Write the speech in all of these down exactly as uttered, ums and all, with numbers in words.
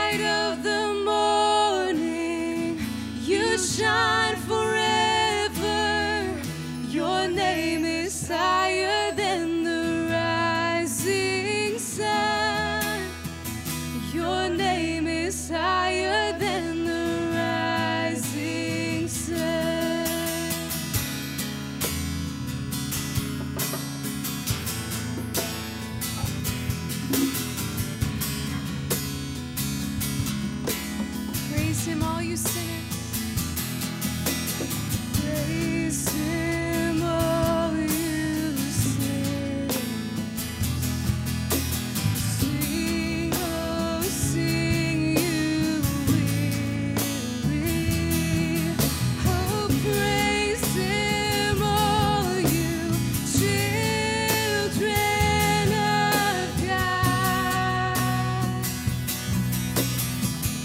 light of the morning, you shine forever. Your name is higher than the rising sun. Your name is higher than the rising sun. Praise him, all you sinners. Praise him, all you sinners. Sing, oh, sing, you weary. Oh, praise him, all you children of God.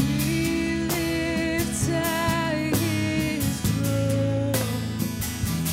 We lift high his throne.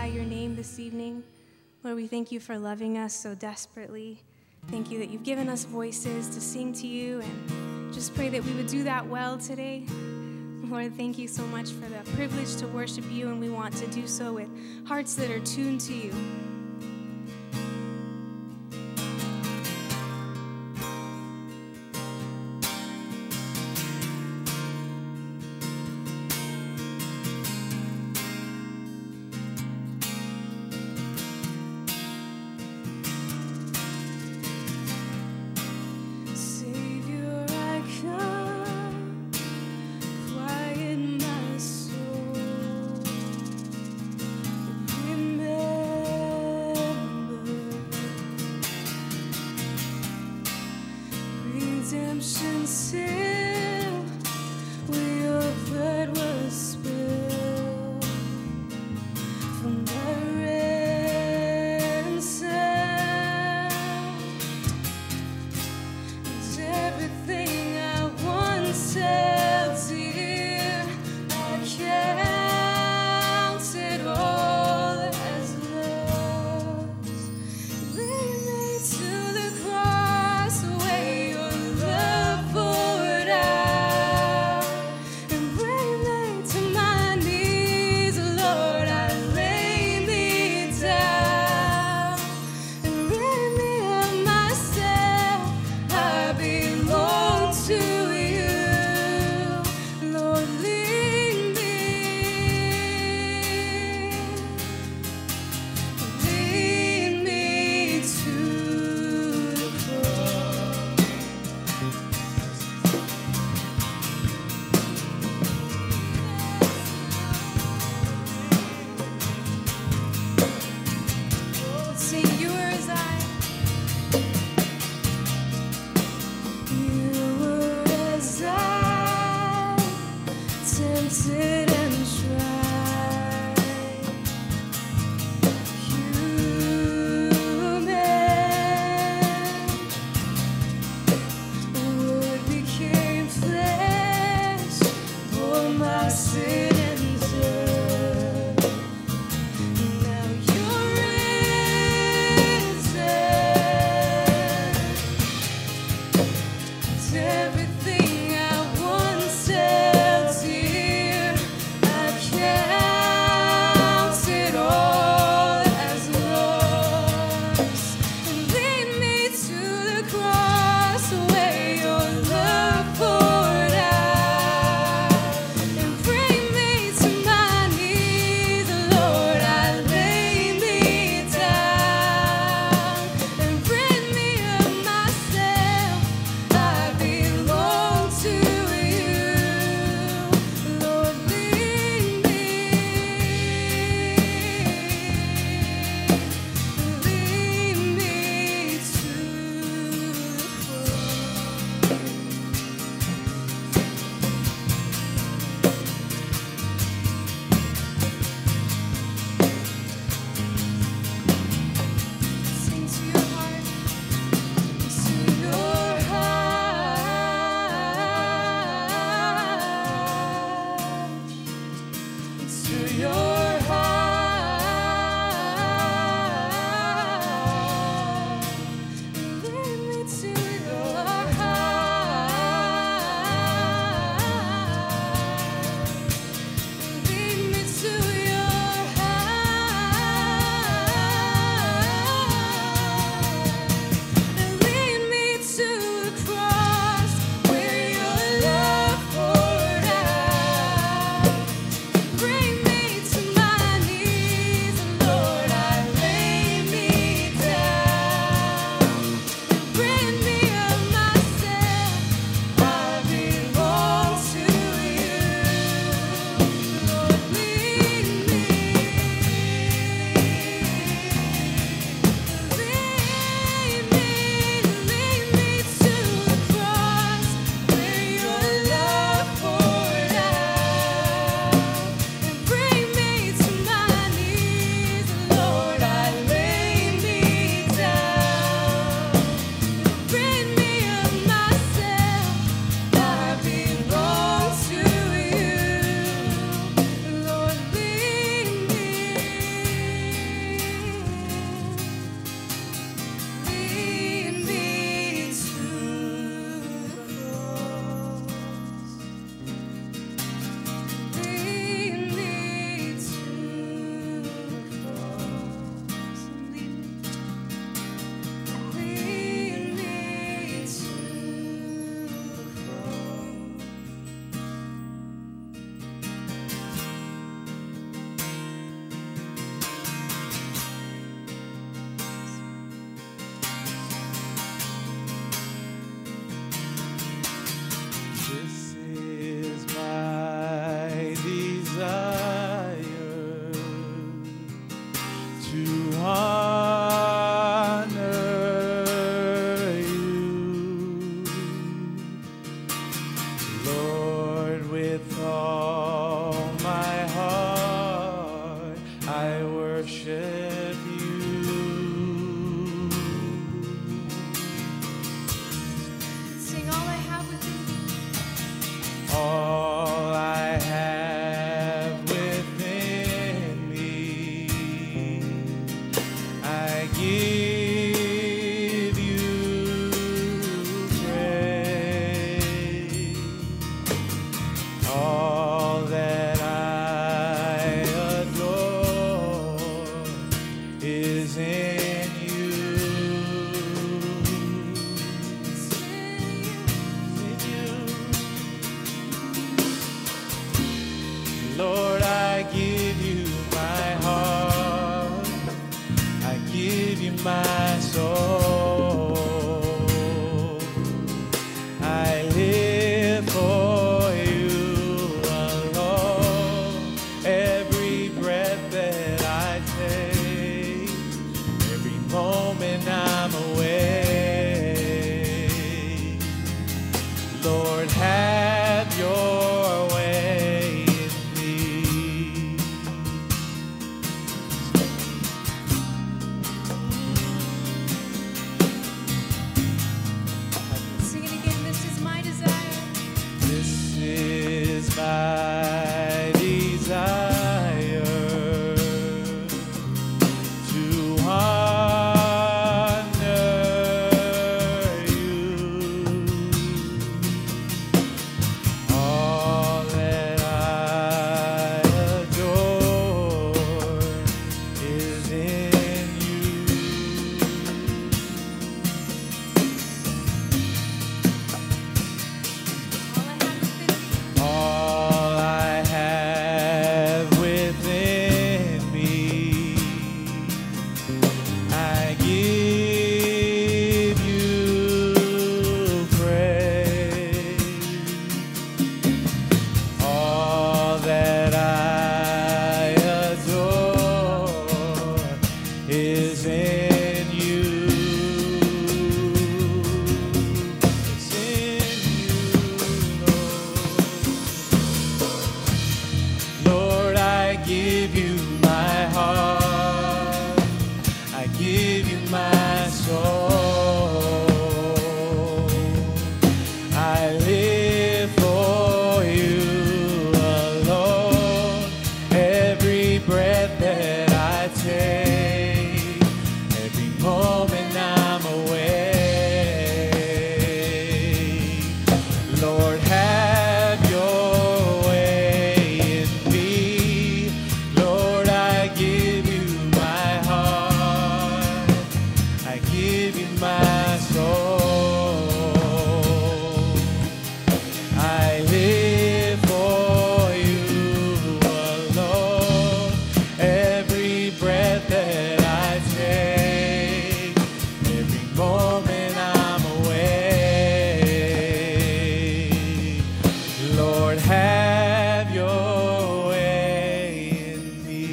glorify your name this evening. Lord, we thank you for loving us so desperately. Thank you that you've given us voices to sing to you, and just pray that we would do that well today. Lord, thank you so much for the privilege to worship you, and we want to do so with hearts that are tuned to you. Savior, I come, quiet my soul. Remember, redemption still, where your blood was spilled from the ransom. And everything I once held dear, I counted all as lost. Lead me to the cross where your love poured out, and bring me to my knees, Lord. I lay me down, and rid me of myself. I belong to you, Lord. Lead me, lead me to the cross. Sing, yours I. You were as I, tempted and tried. Human, word became flesh, bore my sin and dirt. Now you're risen. Everything I once held dear, All that I adore is in you. It's in you. Lord, I give you my heart. I give you my soul. I live for you alone. Every breath that I take, every moment I'm awake. Lord, have your way in me. Sing it again. This is my desire. This is my desire to honor you. All that I adore is in you. All I have within me. All I have within me, I give you praise. All that I adore is in you. It's in you, Lord. Lord, I give you my heart. I give you my soul. I live for you alone. Every breath that I take, every moment I'm awake. Lord, have your way in me. Lord, I give you my heart. I give you my soul. I live for you alone. Every breath that I take, every moment I'm awake. Lord, have your way in me.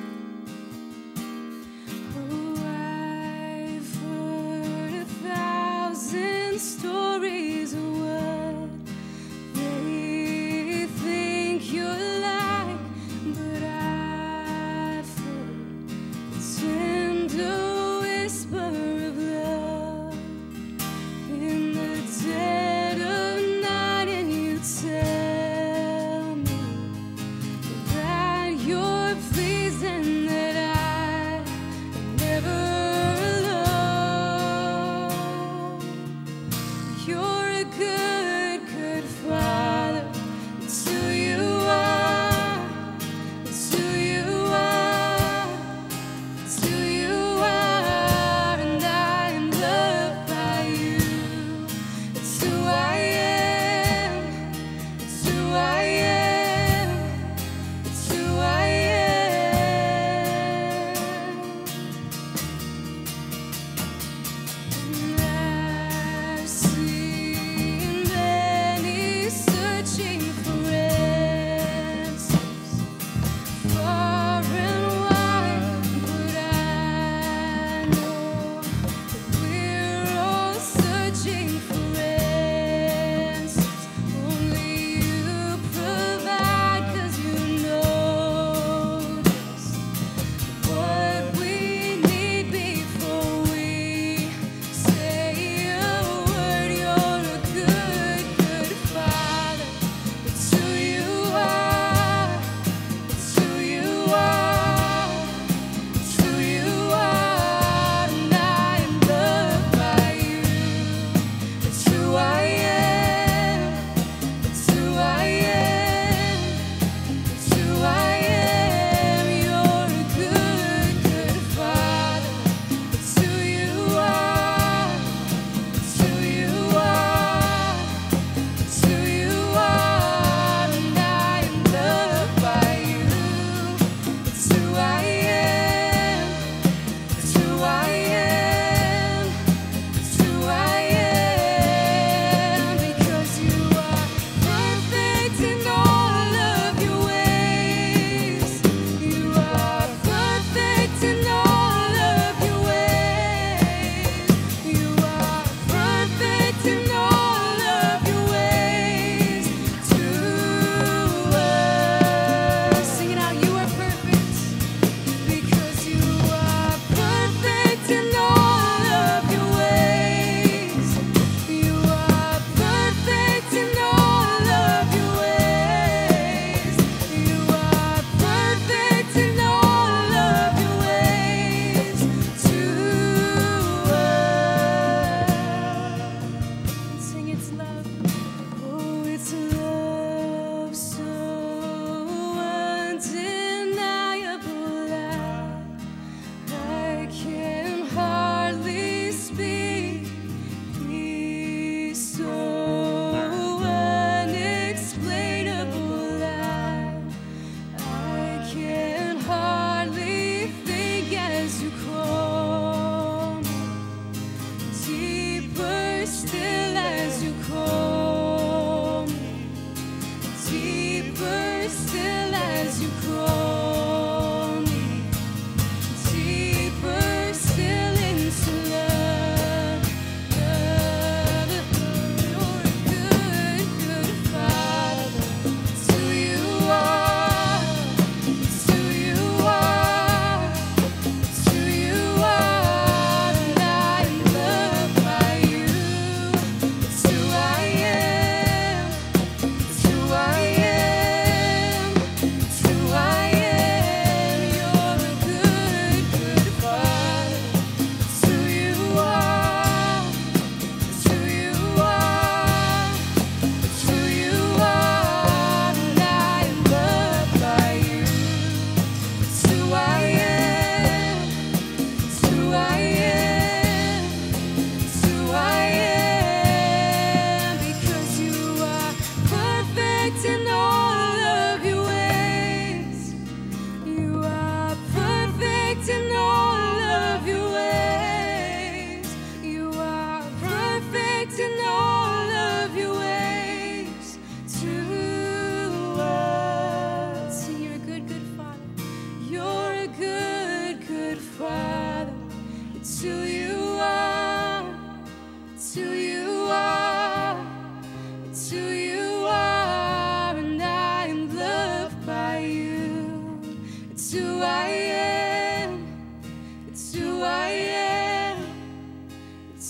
Oh, I've heard a thousand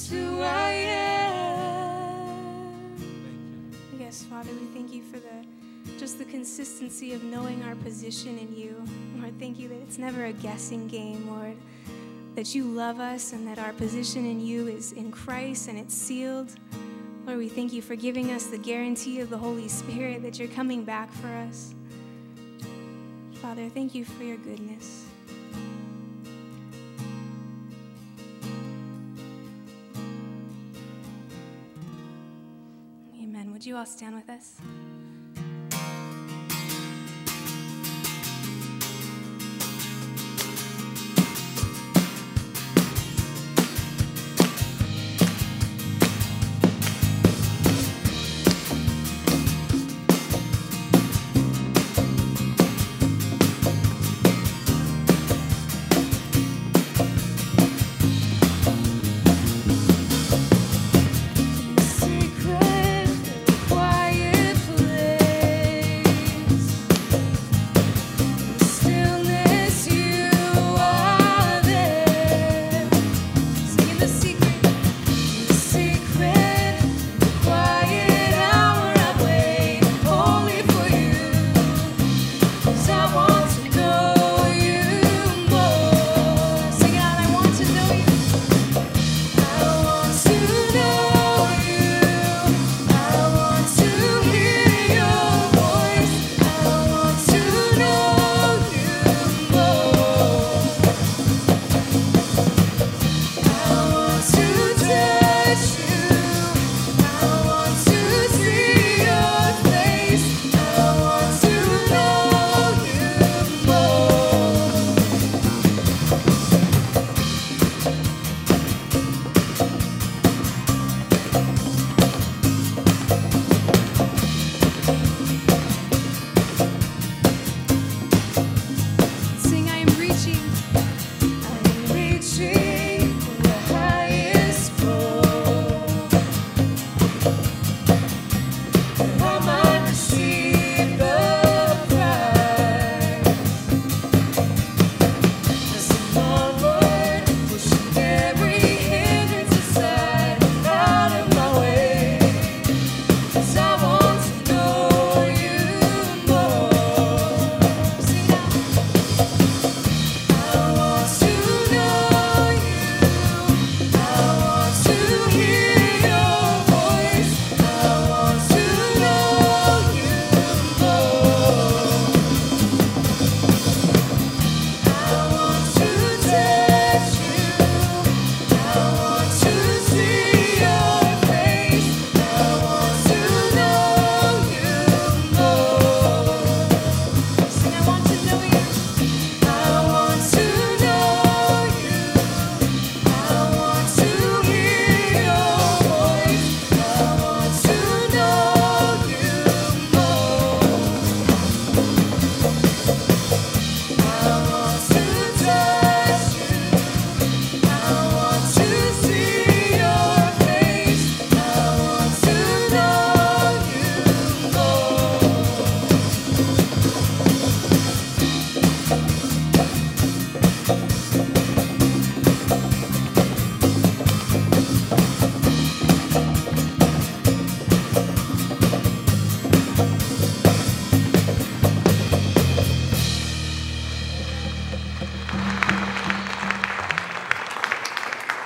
That's who I am. Yes, Father, we thank you for the just the consistency of knowing our position in you. Lord, thank you that it's never a guessing game, Lord, that you love us and that our position in you is in Christ and it's sealed. Lord, we thank you for giving us the guarantee of the Holy Spirit that you're coming back for us. Father, thank you for your goodness. Amen. Would you all stand with us?